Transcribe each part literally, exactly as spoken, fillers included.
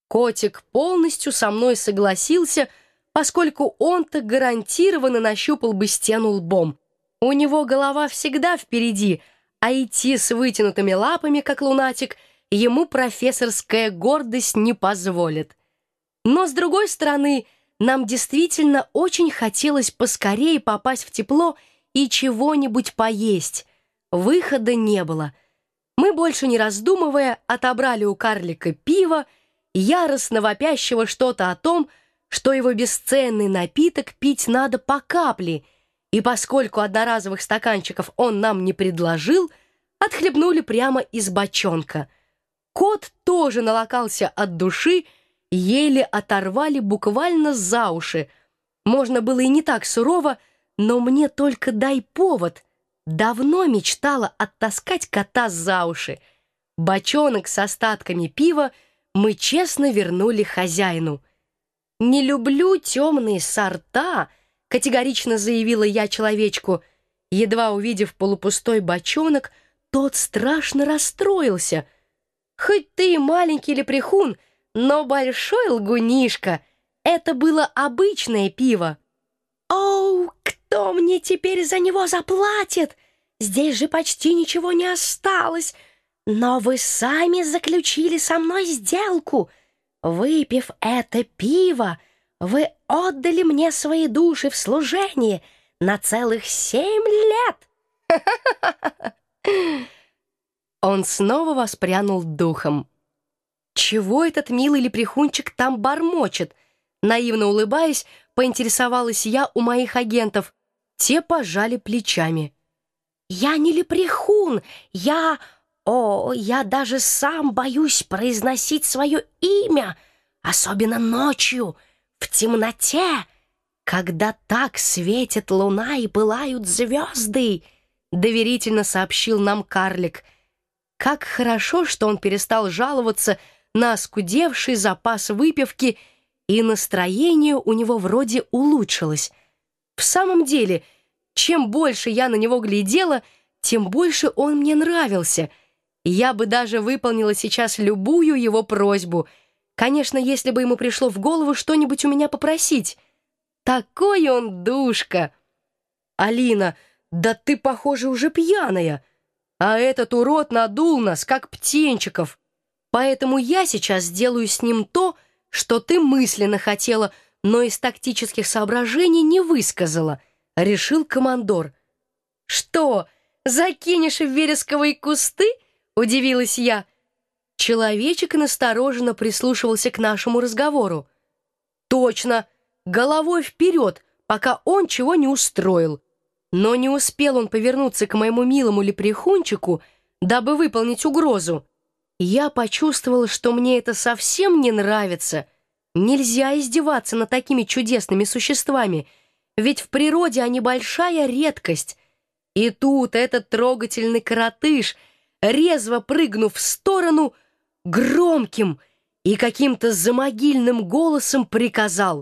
Котик полностью со мной согласился, поскольку он-то гарантированно нащупал бы стену лбом. У него голова всегда впереди, а идти с вытянутыми лапами, как лунатик, ему профессорская гордость не позволит. Но, с другой стороны, нам действительно очень хотелось поскорее попасть в тепло и чего-нибудь поесть. Выхода не было. Мы, больше не раздумывая, отобрали у карлика пиво, яростно вопящего что-то о том, что его бесценный напиток пить надо по капле, и поскольку одноразовых стаканчиков он нам не предложил, отхлебнули прямо из бочонка. Кот тоже налокался от души, еле оторвали буквально за уши. Можно было и не так сурово, но мне только дай повод. Давно мечтала оттаскать кота за уши. Бочонок с остатками пива мы честно вернули хозяину. «Не люблю темные сорта», — категорично заявила я человечку. Едва увидев полупустой бочонок, тот страшно расстроился. «Хоть ты и маленький лепрехун, но большой лгунишка. Это было обычное пиво». «Оу, кто мне теперь за него заплатит? Здесь же почти ничего не осталось. Но вы сами заключили со мной сделку. Выпив это пиво, вы отдали мне свои души в служение на целых семь лет». Он снова воспрянул духом. «Чего этот милый лепрехунчик там бормочет?» Наивно улыбаясь, поинтересовалась я у моих агентов. Те пожали плечами. «Я не лепрехун, я... О, я даже сам боюсь произносить свое имя, особенно ночью, в темноте, когда так светит луна и пылают звезды», — доверительно сообщил нам карлик. Как хорошо, что он перестал жаловаться на оскудевший запас выпивки, и настроение у него вроде улучшилось. В самом деле, чем больше я на него глядела, тем больше он мне нравился. Я бы даже выполнила сейчас любую его просьбу. Конечно, если бы ему пришло в голову что-нибудь у меня попросить. Такой он душка. «Алина, да ты, похоже, уже пьяная. А этот урод надул нас, как птенчиков. Поэтому я сейчас сделаю с ним то, что ты мысленно хотела, но из тактических соображений не высказала», — решил командор. «Что, закинешь в вересковые кусты?» — удивилась я. Человечек настороженно прислушивался к нашему разговору. «Точно, головой вперед, пока он чего не устроил». Но не успел он повернуться к моему милому лепрехунчику, дабы выполнить угрозу. Я почувствовала, что мне это совсем не нравится. Нельзя издеваться над такими чудесными существами, ведь в природе они большая редкость. И тут этот трогательный коротыш, резво прыгнув в сторону, громким и каким-то замогильным голосом приказал: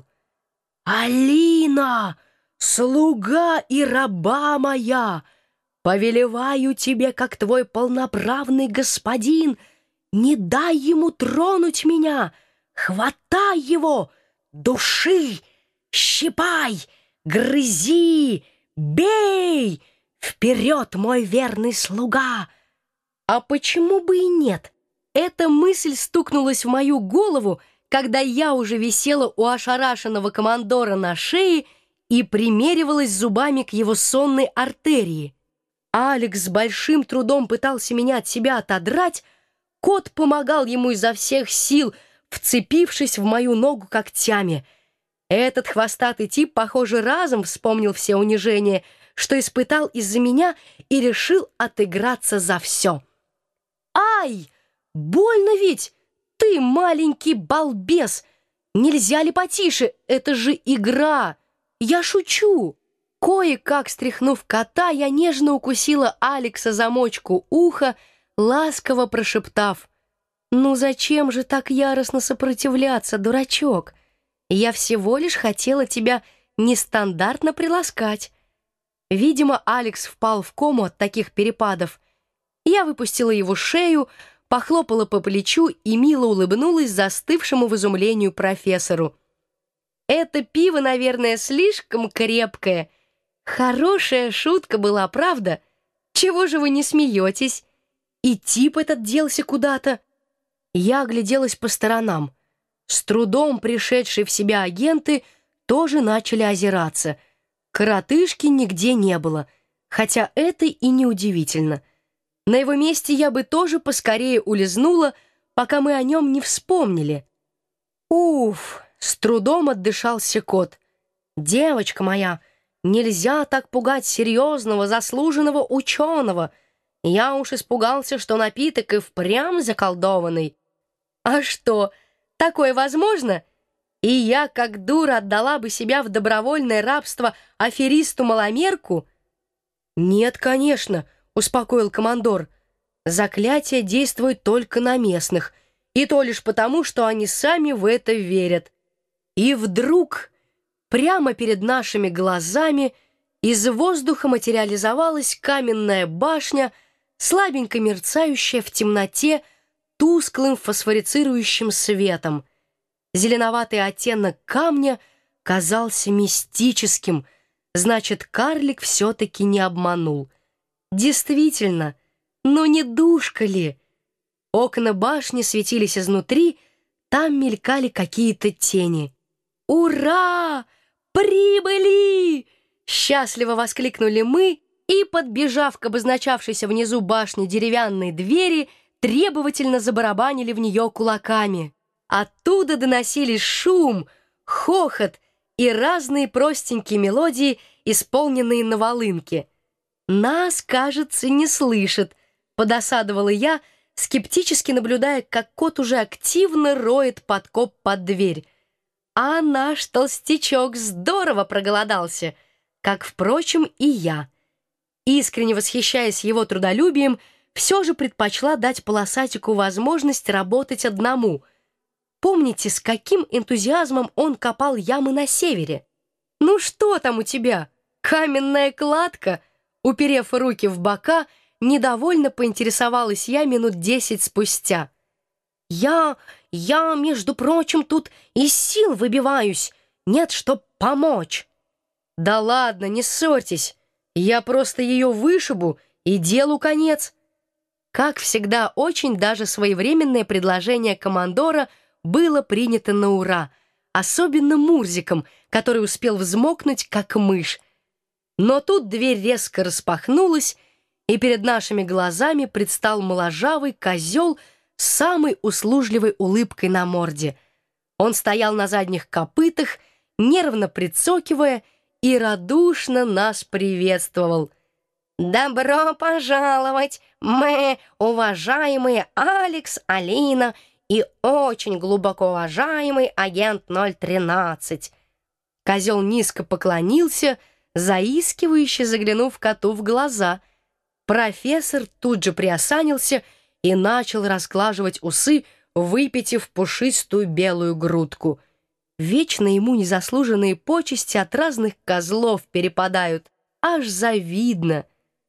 «Алина, слуга и раба моя, повелеваю тебе, как твой полноправный господин, не дай ему тронуть меня, хватай его, души, щипай, грызи, бей, вперед, мой верный слуга!» А почему бы и нет? Эта мысль стукнулась в мою голову, когда я уже висела у ошарашенного командора на шее и примеривалась зубами к его сонной артерии. Алекс с большим трудом пытался меня от себя отодрать, кот помогал ему изо всех сил, вцепившись в мою ногу когтями. Этот хвостатый тип, похоже, разом вспомнил все унижения, что испытал из-за меня, и решил отыграться за все. «Ай! Больно ведь! Ты маленький балбес! Нельзя ли потише? Это же игра! Я шучу!» Кое-как стряхнув кота, я нежно укусила Алекса за мочку уха, ласково прошептав: «Ну зачем же так яростно сопротивляться, дурачок? Я всего лишь хотела тебя нестандартно приласкать». Видимо, Алекс впал в кому от таких перепадов. Я выпустила его шею, похлопала по плечу и мило улыбнулась застывшему в изумлении профессору. «Это пиво, наверное, слишком крепкое. Хорошая шутка была, правда? Чего же вы не смеетесь? И тип этот делся куда-то». Я огляделась по сторонам. С трудом пришедшие в себя агенты тоже начали озираться. Коротышки нигде не было, хотя это и неудивительно. На его месте я бы тоже поскорее улизнула, пока мы о нем не вспомнили. Уф, с трудом отдышался кот. «Девочка моя, нельзя так пугать серьезного, заслуженного ученого. Я уж испугался, что напиток и впрямь заколдованный». «А что, такое возможно? И я, как дура, отдала бы себя в добровольное рабство аферисту-маломерку?» «Нет, конечно», — успокоил командор. «Заклятие действует только на местных, и то лишь потому, что они сами в это верят». И вдруг, прямо перед нашими глазами, из воздуха материализовалась каменная башня, слабенько мерцающая в темноте тусклым фосфорицирующим светом. Зеленоватый оттенок камня казался мистическим, значит, карлик все-таки не обманул. Действительно, но не душка ли? Окна башни светились изнутри, там мелькали какие-то тени. «Ура! Прибыли!» Счастливо воскликнули мы и, подбежав к обозначавшейся внизу башне деревянной двери, требовательно забарабанили в нее кулаками. Оттуда доносились шум, хохот и разные простенькие мелодии, исполненные на волынке. «Нас, кажется, не слышит», — подосадовала я, скептически наблюдая, как кот уже активно роет подкоп под дверь. А наш толстячок здорово проголодался, как, впрочем, и я. Искренне восхищаясь его трудолюбием, все же предпочла дать полосатику возможность работать одному. Помните, с каким энтузиазмом он копал ямы на севере? «Ну что там у тебя? Каменная кладка?» Уперев руки в бока, недовольно поинтересовалась я минут десять спустя. «Я, я, между прочим, тут из сил выбиваюсь. Нет, чтоб помочь». «Да ладно, не ссорьтесь. Я просто ее вышибу, и делу конец». Как всегда, очень даже своевременное предложение командора было принято на ура, особенно Мурзиком, который успел взмокнуть, как мышь. Но тут дверь резко распахнулась, и перед нашими глазами предстал моложавый козел с самой услужливой улыбкой на морде. Он стоял на задних копытах, нервно прицокивая, и радушно нас приветствовал. «Добро пожаловать, мы, уважаемые Алекс, Алина и очень глубоко уважаемый агент ноль тринадцать». Козел низко поклонился, заискивающе заглянув коту в глаза. Профессор тут же приосанился и начал расглаживать усы, выпитив пушистую белую грудку. Вечно ему незаслуженные почести от разных козлов перепадают. Аж завидно.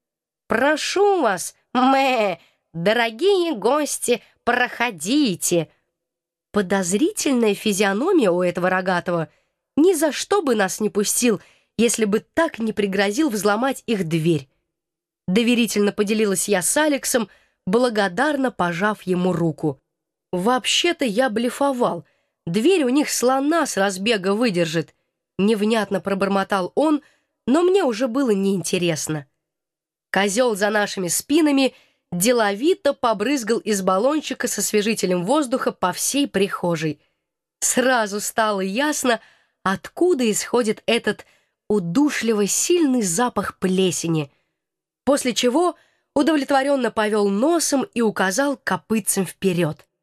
«Прошу вас, мэ, дорогие гости, проходите». Подозрительная физиономия у этого рогатого. Ни за что бы нас не пустил, если бы так не пригрозил взломать их дверь. Доверительно поделилась я с Алексом, благодарно пожав ему руку. «Вообще-то я блефовал. Дверь у них слона с разбега выдержит». Невнятно пробормотал он, но мне уже было неинтересно. Козел за нашими спинами деловито побрызгал из баллончика со освежителем воздуха по всей прихожей. Сразу стало ясно, откуда исходит этот удушливо сильный запах плесени, после чего удовлетворенно повел носом и указал копытцем вперед.